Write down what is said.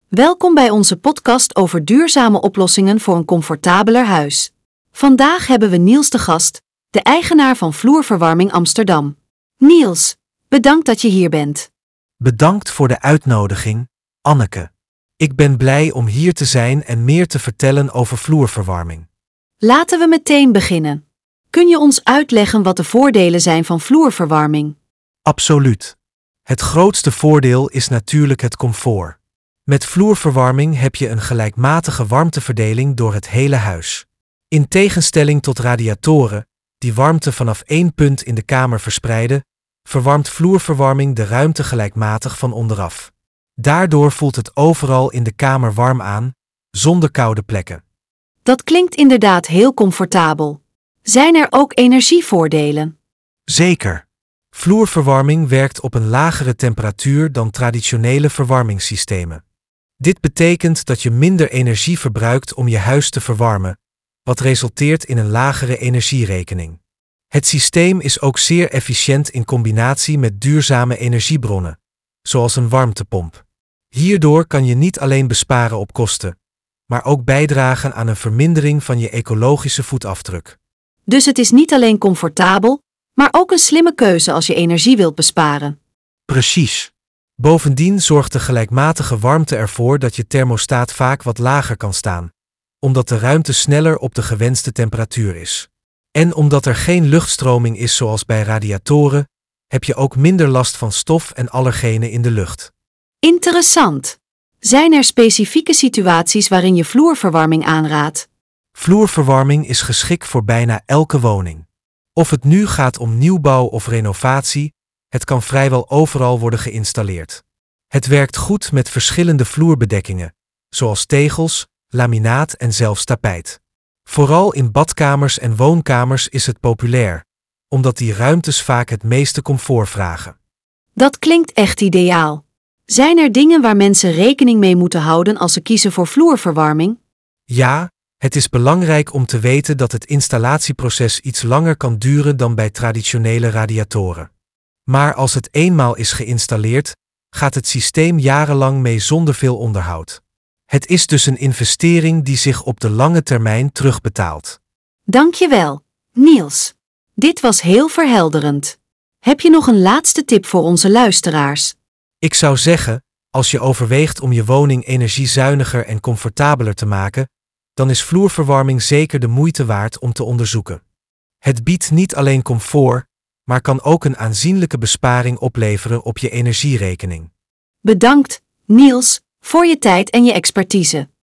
Welkom bij onze podcast over duurzame oplossingen voor een comfortabeler huis. Vandaag hebben we Niels te gast, de eigenaar van Vloerverwarming Amsterdam. Niels, bedankt dat je hier bent. Bedankt voor de uitnodiging, Anneke. Ik ben blij om hier te zijn en meer te vertellen over vloerverwarming. Laten we meteen beginnen. Kun je ons uitleggen wat de voordelen zijn van vloerverwarming? Absoluut. Het grootste voordeel is natuurlijk het comfort. Met vloerverwarming heb je een gelijkmatige warmteverdeling door het hele huis. In tegenstelling tot radiatoren, die warmte vanaf één punt in de kamer verspreiden, verwarmt vloerverwarming de ruimte gelijkmatig van onderaf. Daardoor voelt het overal in de kamer warm aan, zonder koude plekken. Dat klinkt inderdaad heel comfortabel. Zijn er ook energievoordelen? Zeker. Vloerverwarming werkt op een lagere temperatuur dan traditionele verwarmingssystemen. Dit betekent dat je minder energie verbruikt om je huis te verwarmen, wat resulteert in een lagere energierekening. Het systeem is ook zeer efficiënt in combinatie met duurzame energiebronnen, zoals een warmtepomp. Hierdoor kan je niet alleen besparen op kosten, maar ook bijdragen aan een vermindering van je ecologische voetafdruk. Dus het is niet alleen comfortabel, maar ook een slimme keuze als je energie wilt besparen. Precies. Bovendien zorgt de gelijkmatige warmte ervoor dat je thermostaat vaak wat lager kan staan, omdat de ruimte sneller op de gewenste temperatuur is. En omdat er geen luchtstroming is zoals bij radiatoren, heb je ook minder last van stof en allergenen in de lucht. Interessant. Zijn er specifieke situaties waarin je vloerverwarming aanraadt? Vloerverwarming is geschikt voor bijna elke woning. Of het nu gaat om nieuwbouw of renovatie, het kan vrijwel overal worden geïnstalleerd. Het werkt goed met verschillende vloerbedekkingen, zoals tegels, laminaat en zelfs tapijt. Vooral in badkamers en woonkamers is het populair, omdat die ruimtes vaak het meeste comfort vragen. Dat klinkt echt ideaal. Zijn er dingen waar mensen rekening mee moeten houden als ze kiezen voor vloerverwarming? Ja, het is belangrijk om te weten dat het installatieproces iets langer kan duren dan bij traditionele radiatoren. Maar als het eenmaal is geïnstalleerd, gaat het systeem jarenlang mee zonder veel onderhoud. Het is dus een investering die zich op de lange termijn terugbetaalt. Dankjewel, Niels. Dit was heel verhelderend. Heb je nog een laatste tip voor onze luisteraars? Ik zou zeggen, als je overweegt om je woning energiezuiniger en comfortabeler te maken, dan is vloerverwarming zeker de moeite waard om te onderzoeken. Het biedt niet alleen comfort, maar kan ook een aanzienlijke besparing opleveren op je energierekening. Bedankt, Niels, voor je tijd en je expertise.